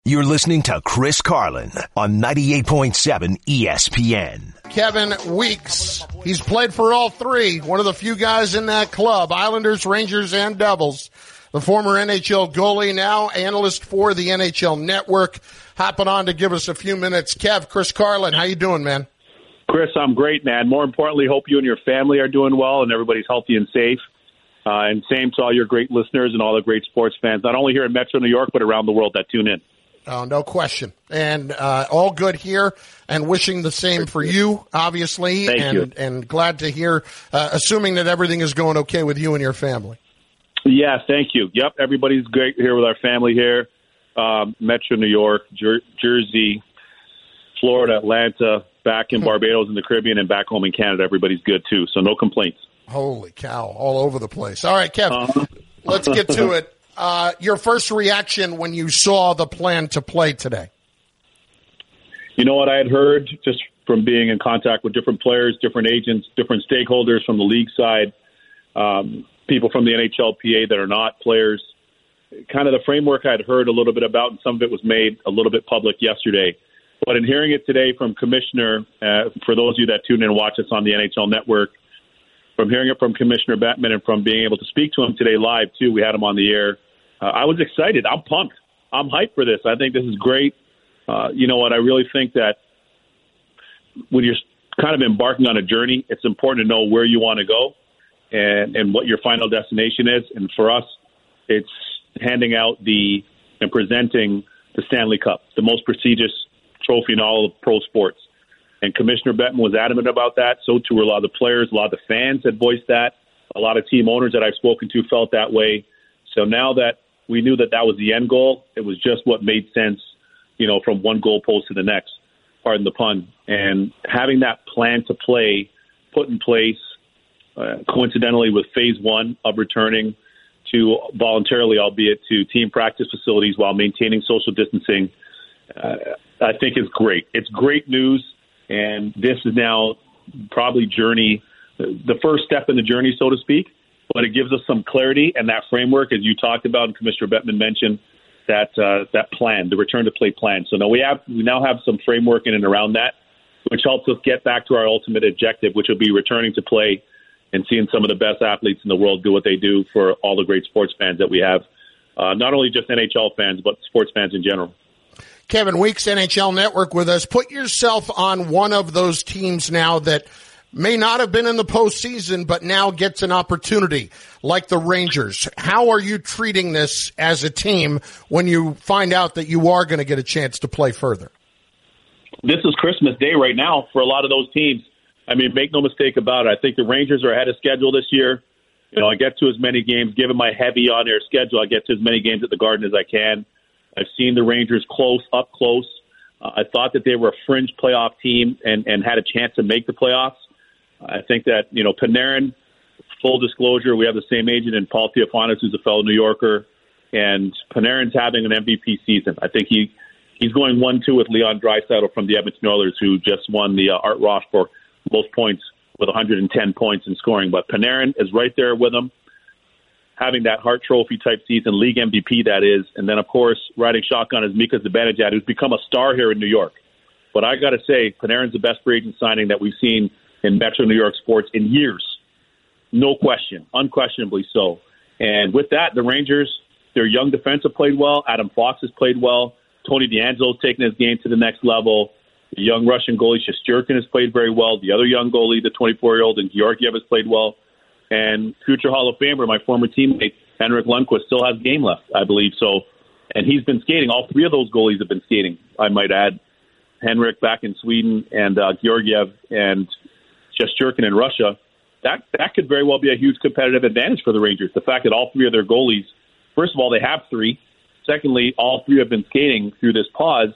You're listening to Chris Carlin on 98.7 ESPN. Kevin Weeks. He's played for all three. One of the few guys in that club, Islanders, Rangers, and Devils. The former NHL goalie, now analyst for the NHL Network, hopping on to give us a few minutes. Kev, Chris Carlin, how you doing, man? Chris, I'm great, man. More importantly, hope you and your family are doing well and everybody's healthy and safe. And same to all your great listeners and all the great sports fans, not only here in Metro New York, but around the world that tune in. Oh, no question. And all good here, and wishing the same for you, obviously. Thank you. And glad to hear, assuming that everything is going okay with you and your family. Yeah, thank you. Yep, everybody's great here with our family here. Metro New York, Jersey, Florida, Atlanta, back in Barbados in the Caribbean, and back home in Canada. Everybody's good, too, so no complaints. Holy cow, all over the place. All right, Kev, let's get to it. Your first reaction when you saw the plan to play today? You know what I had heard just from being in contact with different players, different agents, different stakeholders from the league side, people from the NHLPA that are not players, kind of the framework I'd heard a little bit about, and some of it was made a little bit public yesterday. But in hearing it today from Commissioner, for those of you that tune in and watch us on the NHL Network, from hearing it from Commissioner Bettman and from being able to speak to him today live, too, we had him on the air, I was excited. I'm pumped. I'm hyped for this. I think this is great. You know what? I really think that when you're kind of embarking on a journey, it's important to know where you want to go and what your final destination is. And for us, it's handing out and presenting the Stanley Cup, the most prestigious trophy in all of pro sports. And Commissioner Bettman was adamant about that. So too were a lot of the players. A lot of the fans had voiced that. A lot of team owners that I've spoken to felt that way. So now that we knew that was the end goal, it was just what made sense, from one goalpost to the next, pardon the pun. And having that plan to play put in place, coincidentally with phase one of returning to voluntarily, albeit to team practice facilities while maintaining social distancing, I think is great. It's great news, and this is now probably the first step in the journey, so to speak. But it gives us some clarity and that framework, as you talked about, and Commissioner Bettman mentioned, that plan, the return to play plan. So now we now have some framework in and around that, which helps us get back to our ultimate objective, which will be returning to play and seeing some of the best athletes in the world do what they do for all the great sports fans that we have, not only just NHL fans, but sports fans in general. Kevin Weeks, NHL Network with us. Put yourself on one of those teams now that may not have been in the postseason, but now gets an opportunity, like the Rangers. How are you treating this as a team when you find out that you are going to get a chance to play further? This is Christmas Day right now for a lot of those teams. I mean, make no mistake about it. I think the Rangers are ahead of schedule this year. I get to as many games, given my heavy on-air schedule, I get to as many games at the Garden as I can. I've seen the Rangers up close. I thought that they were a fringe playoff team and had a chance to make the playoffs. I think that, Panarin, full disclosure, we have the same agent in Paul Theofanis, who's a fellow New Yorker, and Panarin's having an MVP season. I think he's going 1-2 with Leon Draisaitl from the Edmonton Oilers, who just won the Art Ross for most points with 110 points in scoring. But Panarin is right there with him, having that Hart Trophy type season, league MVP that is. And then, of course, riding shotgun is Mika Zibanejad, who's become a star here in New York. But I got to say, Panarin's the best free agent signing that we've seen in Metro New York sports in years. No question, unquestionably so. And with that, the Rangers, their young defense have played well. Adam Fox has played well. Tony DeAngelo's taken his game to the next level. The young Russian goalie Shesterkin has played very well. The other young goalie, the 24-year-old, and Georgiev has played well. And future Hall of Famer, my former teammate, Henrik Lundqvist, still has game left, I believe. So, and he's been skating. All three of those goalies have been skating, I might add. Henrik back in Sweden and Georgiev and Shesterkin in Russia, that could very well be a huge competitive advantage for the Rangers. The fact that all three of their goalies, first of all, they have three. Secondly, all three have been skating through this pause.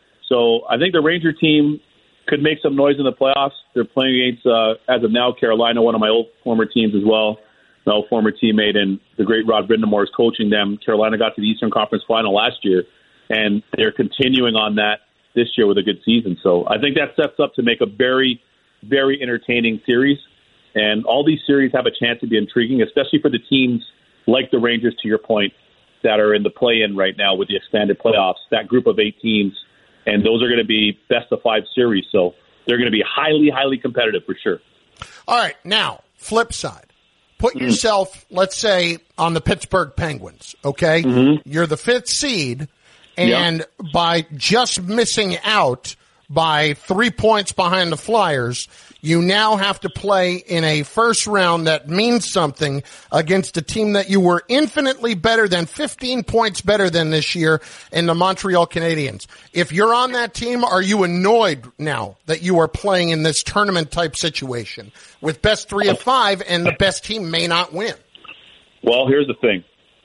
So I think the Ranger team could make some noise in the playoffs. They're playing against, as of now, Carolina, one of my old former teams as well. No former teammate, and the great Rod Brind'Amour is coaching them. Carolina got to the Eastern Conference Final last year, and they're continuing on that this year with a good season. So I think that sets up to make a very, very entertaining series. And all these series have a chance to be intriguing, especially for the teams like the Rangers, to your point, that are in the play-in right now with the expanded playoffs, that group of 8 teams, and those are going to be best-of-5 series. So they're going to be highly, highly competitive for sure. All right, now, flip side. Put yourself, let's say, on the Pittsburgh Penguins, okay? You're the 5th seed, and by just missing out by 3 points behind the Flyers, you now have to play in a first round that means something against a team that you were infinitely better than, 15 points better than this year, in the Montreal Canadiens. If you're on that team, are you annoyed now that you are playing in this tournament-type situation with best 3 of 5 and the best team may not win? Well, here's the thing.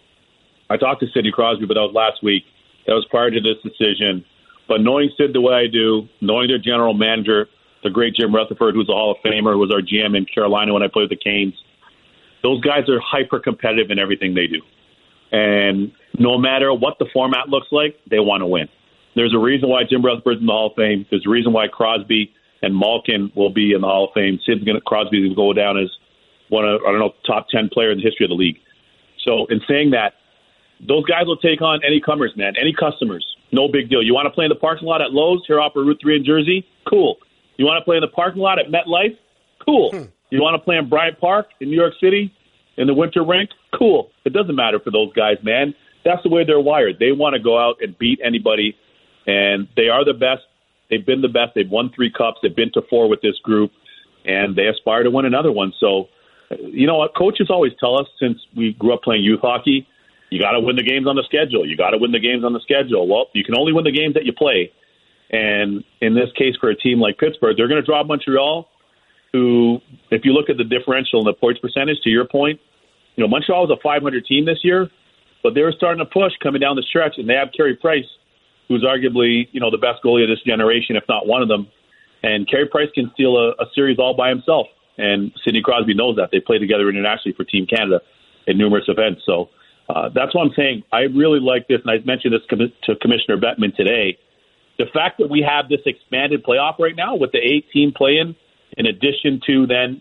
I talked to Sidney Crosby, but that was last week. That was prior to this decision. But knowing Sid the way I do, knowing their general manager, the great Jim Rutherford, who's a Hall of Famer, who was our GM in Carolina when I played with the Canes, those guys are hyper-competitive in everything they do. And no matter what the format looks like, they want to win. There's a reason why Jim Rutherford's in the Hall of Fame. There's a reason why Crosby and Malkin will be in the Hall of Fame. Crosby's going to go down as one of, top 10 player in the history of the league. So in saying that, those guys will take on any comers, man, any customers. No big deal. You want to play in the parking lot at Lowe's here off of Route 3 in Jersey? Cool. You want to play in the parking lot at MetLife? Cool. You want to play in Bryant Park in New York City in the winter rink? Cool. It doesn't matter for those guys, man. That's the way they're wired. They want to go out and beat anybody, and they are the best. They've been the best. They've won 3 cups. They've been to 4 with this group, and they aspire to win another one. So, you know what? Coaches always tell us, since we grew up playing youth hockey, you got to win the games on the schedule. You got to win the games on the schedule. Well, you can only win the games that you play. And in this case, for a team like Pittsburgh, they're going to draw Montreal, who, if you look at the differential and the points percentage, to your point, Montreal was a 500 team this year, but they were starting to push coming down the stretch, and they have Carey Price, who's arguably, the best goalie of this generation, if not one of them. And Carey Price can steal a series all by himself. And Sidney Crosby knows that. They play together internationally for Team Canada in numerous events. So that's what I'm saying. I really like this, and I mentioned this to Commissioner Bettman today. The fact that we have this expanded playoff right now with the 8-team play-in addition to then,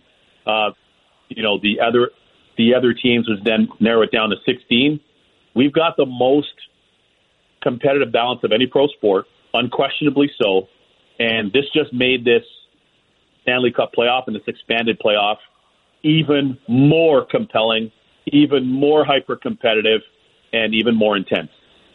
the other teams, was then narrow it down to 16. We've got the most competitive balance of any pro sport, unquestionably so. And this just made this Stanley Cup playoff and this expanded playoff even more compelling, even more hyper-competitive, and even more intense.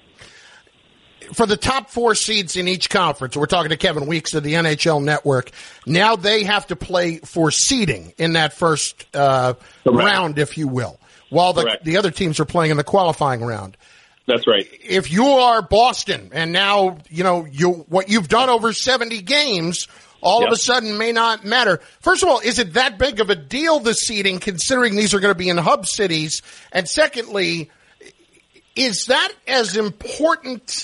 For the top 4 seeds in each conference, we're talking to Kevin Weeks of the NHL Network, now they have to play for seeding in that first round, if you will, while the other teams are playing in the qualifying round. That's right. If you are Boston and now, what you've done over 70 games all of a sudden may not matter. First of all, is it that big of a deal, the seeding, considering these are going to be in hub cities? And secondly, is that as important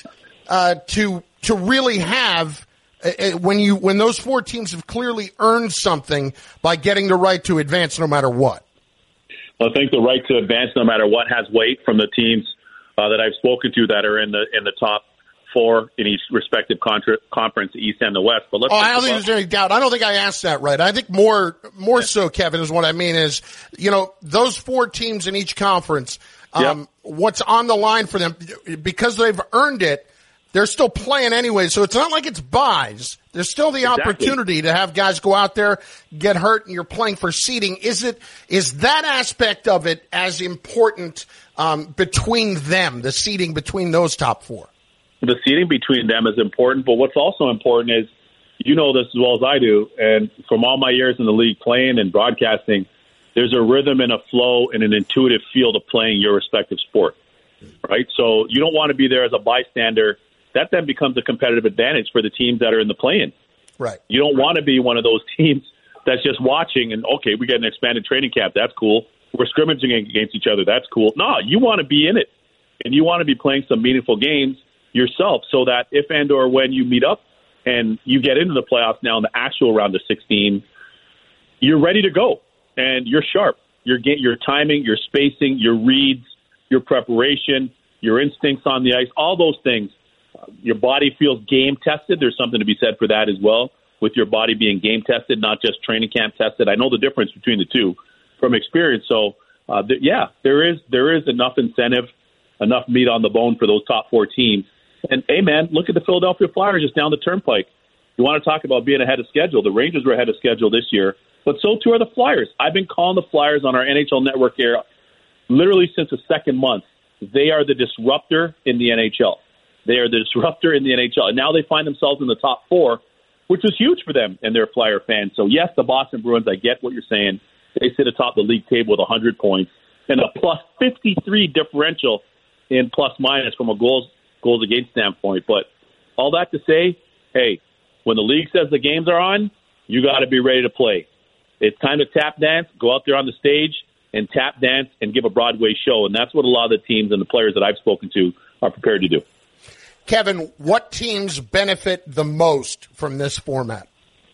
to really have when those 4 teams have clearly earned something by getting the right to advance no matter what? Well, I think the right to advance no matter what has weight from the teams that I've spoken to that are in the top 4 in each respective conference, the East and the West. But I don't think there's any doubt. I don't think I asked that right. I think more so, Kevin, is what I mean is, those 4 teams in each conference, what's on the line for them, because they've earned it, they're still playing anyway. So it's not like it's buys. There's still the opportunity to have guys go out there, get hurt, and you're playing for seeding. Is that aspect of it as important between them, the seeding between those top 4? The seeding between them is important, but what's also important is, this as well as I do, and from all my years in the league playing and broadcasting, there's a rhythm and a flow and an intuitive feel to playing your respective sport, right? So you don't want to be there as a bystander. That then becomes a competitive advantage for the teams that are in the play-in. Right. You don't want to be one of those teams that's just watching and, okay, we get an expanded training camp. That's cool. We're scrimmaging against each other. That's cool. No, you want to be in it, and you want to be playing some meaningful games yourself so that if and or when you meet up and you get into the playoffs now in the actual round of 16, you're ready to go, and you're sharp. Your timing, your spacing, your reads, your preparation, your instincts on the ice, all those things. Your body feels game tested. There's something to be said for that as well, with your body being game tested, not just training camp tested. I know the difference between the two from experience. So, there is enough incentive enough meat on the bone for those top 4 teams. And, hey, man, look at the Philadelphia Flyers just down the turnpike. You want to talk about being ahead of schedule. The Rangers were ahead of schedule this year, but so too are the Flyers. I've been calling the Flyers on our NHL Network here literally since the second month. They are the disruptor in the NHL. They are the disruptor in the NHL. And now they find themselves in the top 4, which was huge for them and their Flyer fans. So, yes, the Boston Bruins, I get what you're saying. They sit atop the league table with 100 points and a plus 53 differential in plus-minus from a goals against standpoint. But all that to say, hey, when the league says the games are on, you got to be ready to play. It's time to tap dance, go out there on the stage and tap dance and give a Broadway show. And that's what a lot of the teams and the players that I've spoken to are prepared to do. Kevin, what teams benefit the most from this format?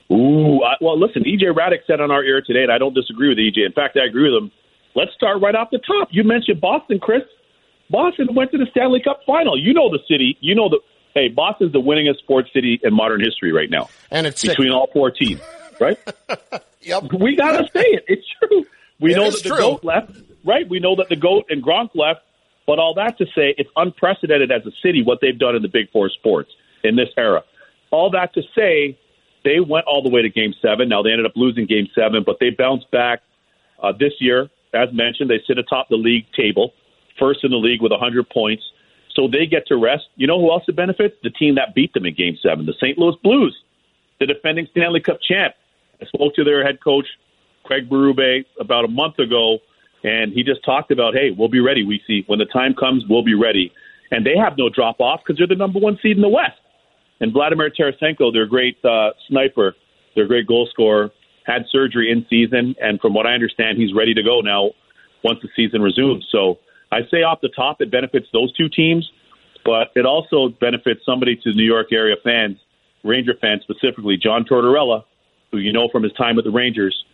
Well, listen, E.J. Raddick said on our air today, and I don't disagree with E.J. In fact, I agree with him. Let's start right off the top. You mentioned Boston, Chris. Boston went to the Stanley Cup final. You know the city. Hey, Boston's the winningest sports city in modern history right now. And it's between all 4 teams, right? Yep. We got to say it. It's true. We know that the GOAT left, right? We know that the GOAT and Gronk left. But all that to say, it's unprecedented as a city what they've done in the Big Four sports in this era. All that to say, they went all the way to Game 7. Now, they ended up losing Game 7, but they bounced back this year. As mentioned, they sit atop the league table, first in the league with 100 points. So they get to rest. You know who else it benefits? The team that beat them in Game 7, the St. Louis Blues, the defending Stanley Cup champ. I spoke to their head coach, Craig Berube, about a month ago, and he just talked about, hey, we'll be ready, we see. When the time comes, we'll be ready. And they have no drop-off because they're the number 1 seed in the West. And Vladimir Tarasenko, their great sniper, their great goal scorer, had surgery in season. And from what I understand, he's ready to go now once the season resumes. So I say off the top, it benefits those 2 teams, but it also benefits somebody to New York area fans, Ranger fans specifically, John Tortorella, who you know from his time with the Rangers.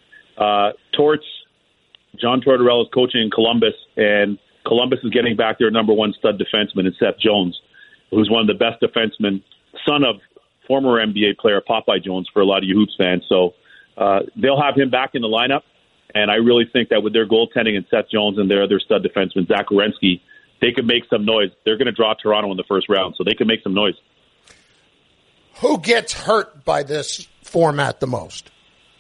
John Tortorella is coaching in Columbus, and Columbus is getting back their number 1 stud defenseman in Seth Jones, who's one of the best defensemen, son of former NBA player Popeye Jones for a lot of you Hoops fans. So they'll have him back in the lineup, and I really think that with their goaltending and Seth Jones and their other stud defenseman, Zach Werenski, they could make some noise. They're going to draw Toronto in the first round, so they can make some noise. Who gets hurt by this format the most?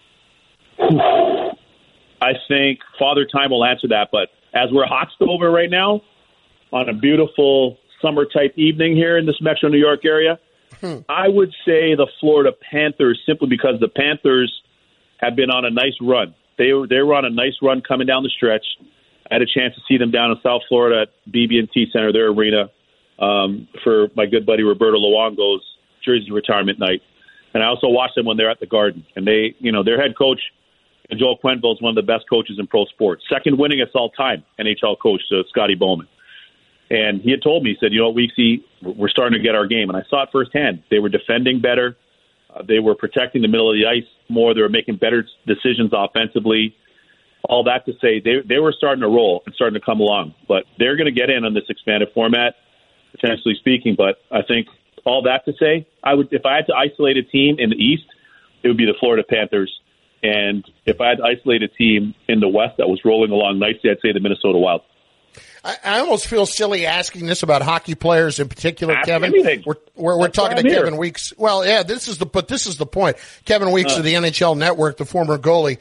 I think Father Time will answer that, but as we're hot over right now on a beautiful summer-type evening here in this Metro New York area, I would say the Florida Panthers, simply because the Panthers have been on a nice run. They were on a nice run coming down the stretch. I had a chance to see them down in South Florida at BB&T Center, their arena, for my good buddy Roberto Luongo's jersey retirement night. And I also watched them when they're at the Garden. And they, their head coach, Joel Quenneville, is one of the best coaches in pro sports. Second winningest all-time NHL coach, Scotty Bowman. And he had told me, he said, Weeksy, we're starting to get our game. And I saw it firsthand. They were defending better. They were protecting the middle of the ice more. They were making better decisions offensively. All that to say, they were starting to roll and starting to come along. But they're going to get in on this expanded format, potentially speaking. But I think all that to say, if I had to isolate a team in the East, it would be the Florida Panthers. And if I had to isolate a team in the West that was rolling along nicely, I'd say the Minnesota Wild. I almost feel silly asking this about hockey players in particular, Ask Kevin. Anything. We're talking to Kevin Weeks. Well, yeah, this is the point. Kevin Weeks of the NHL Network, the former goalie.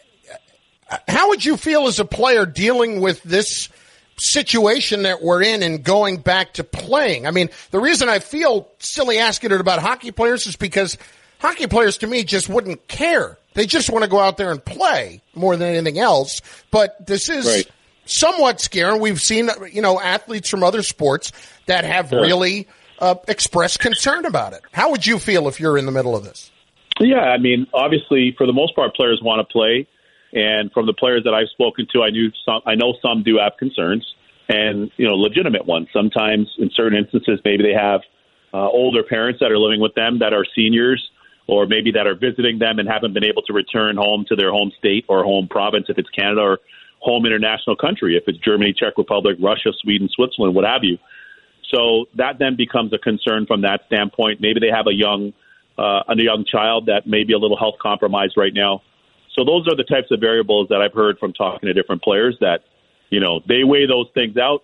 How would you feel as a player dealing with this situation that we're in and going back to playing? I mean, the reason I feel silly asking it about hockey players is because hockey players to me just wouldn't care. They just want to go out there and play more than anything else. But this is somewhat scary. We've seen, athletes from other sports that have really expressed concern about it. How would you feel if you're in the middle of this? Yeah, I mean, obviously, for the most part, players want to play. And from the players that I've spoken to, I know some do have concerns, and legitimate ones. Sometimes, in certain instances, maybe they have older parents that are living with them that are seniors, or maybe that are visiting them and haven't been able to return home to their home state or home province if it's Canada, or home international country if it's Germany, Czech Republic, Russia, Sweden, Switzerland, what have you. So that then becomes a concern from that standpoint. Maybe they have a young child that may be a little health compromised right now. So those are the types of variables that I've heard from talking to different players that, they weigh those things out.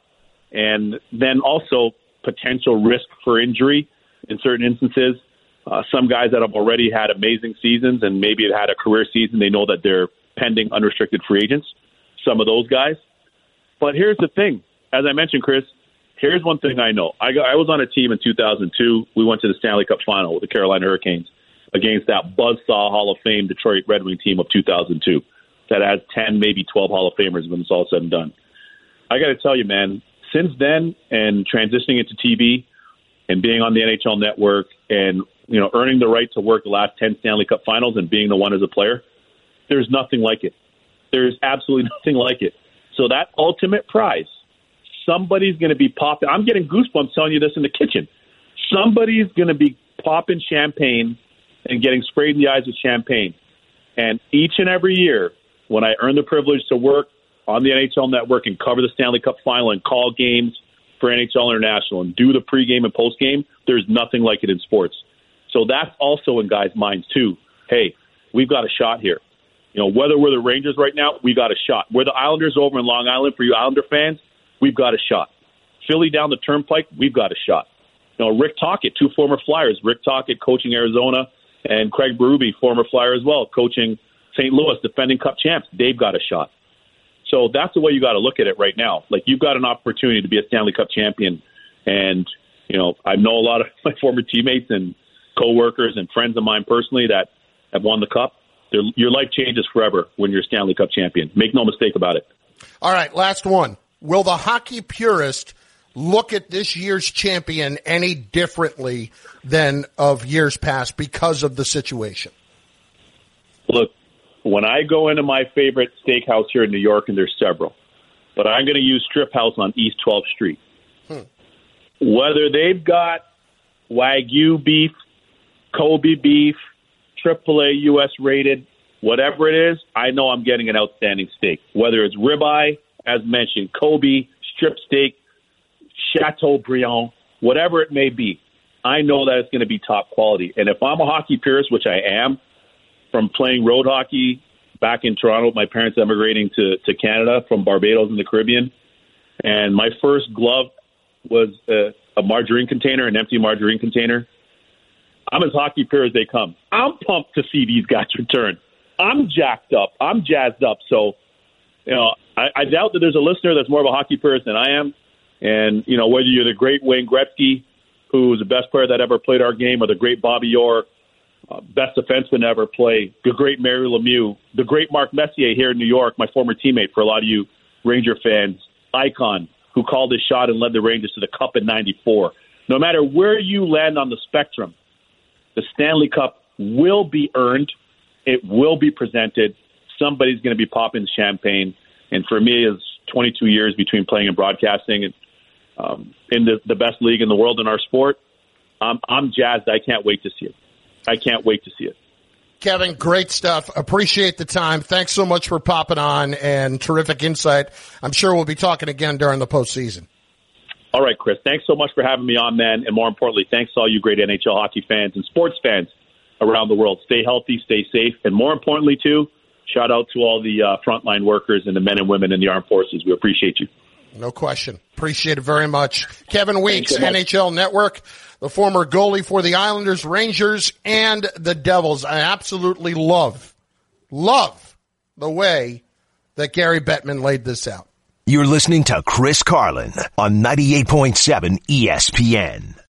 And then also potential risk for injury in certain instances. Some guys that have already had amazing seasons and maybe have had a career season, they know that they're pending unrestricted free agents, some of those guys. But here's the thing. As I mentioned, Chris, here's one thing I know. I was on a team in 2002. We went to the Stanley Cup final with the Carolina Hurricanes against that buzzsaw Hall of Fame Detroit Red Wing team of 2002 that has 10, maybe 12 Hall of Famers when it's all said and done. I got to tell you, man, since then and transitioning into TV and being on the NHL Network and, you know, earning the right to work the last 10 Stanley Cup finals and being the one as a player, there's nothing like it. There's absolutely nothing like it. So that ultimate prize, somebody's going to be popping. I'm getting goosebumps telling you this in the kitchen. Somebody's going to be popping champagne and getting sprayed in the eyes with champagne. And each and every year, when I earn the privilege to work on the NHL Network and cover the Stanley Cup final and call games for NHL International and do the pregame and postgame, there's nothing like it in sports. So that's also in guys' minds, too. Hey, we've got a shot here. You know, whether we're the Rangers right now, we got a shot. We're the Islanders over in Long Island. For you Islander fans, we've got a shot. Philly down the turnpike, we've got a shot. You know, Rick Tocchet, two former Flyers. Rick Tocchet coaching Arizona, and Craig Berube, former Flyer as well, coaching St. Louis, defending Cup champs. They've got a shot. So that's the way you got to look at it right now. Like, you've got an opportunity to be a Stanley Cup champion. And, you know, I know a lot of my former teammates and coworkers and friends of mine personally that have won the Cup. Your life changes forever when you're a Stanley Cup champion. Make no mistake about it. All right, last one. Will the hockey purist look at this year's champion any differently than of years past because of the situation? Look, when I go into my favorite steakhouse here in New York, and there's several, but I'm going to use Strip House on East 12th Street. Whether they've got Wagyu beef, Kobe beef, AAA U.S. rated, whatever it is, I know I'm getting an outstanding steak. Whether it's ribeye, as mentioned, Kobe, strip steak, Chateaubriand, whatever it may be, I know that it's going to be top quality. And if I'm a hockey purist, which I am, from playing road hockey back in Toronto, my parents emigrating to Canada from Barbados in the Caribbean, and my first glove was a margarine container, an empty margarine container. I'm as hockey pure as they come. I'm pumped to see these guys return. I'm jacked up. I'm jazzed up. So, you know, I doubt that there's a listener that's more of a hockey purist than I am. And, you know, whether you're the great Wayne Gretzky, who's the best player that ever played our game, or the great Bobby Orr, best defenseman to ever play, the great Mario Lemieux, the great Mark Messier here in New York, my former teammate for a lot of you Ranger fans, icon, who called his shot and led the Rangers to the Cup in '94. No matter where you land on the spectrum, the Stanley Cup will be earned. It will be presented. Somebody's going to be popping champagne. And for me, it's 22 years between playing and broadcasting and in the best league in the world in our sport. I'm jazzed. I can't wait to see it. I can't wait to see it. Kevin, great stuff. Appreciate the time. Thanks so much for popping on, and terrific insight. I'm sure we'll be talking again during the postseason. All right, Chris. Thanks so much for having me on, man. And more importantly, thanks to all you great NHL hockey fans and sports fans around the world. Stay healthy, stay safe, and more importantly, too, shout out to all the frontline workers and the men and women in the armed forces. We appreciate you. No question. Appreciate it very much. Kevin Weeks, NHL Network, the former goalie for the Islanders, Rangers, and the Devils. I absolutely love the way that Gary Bettman laid this out. You're listening to Chris Carlin on 98.7 ESPN.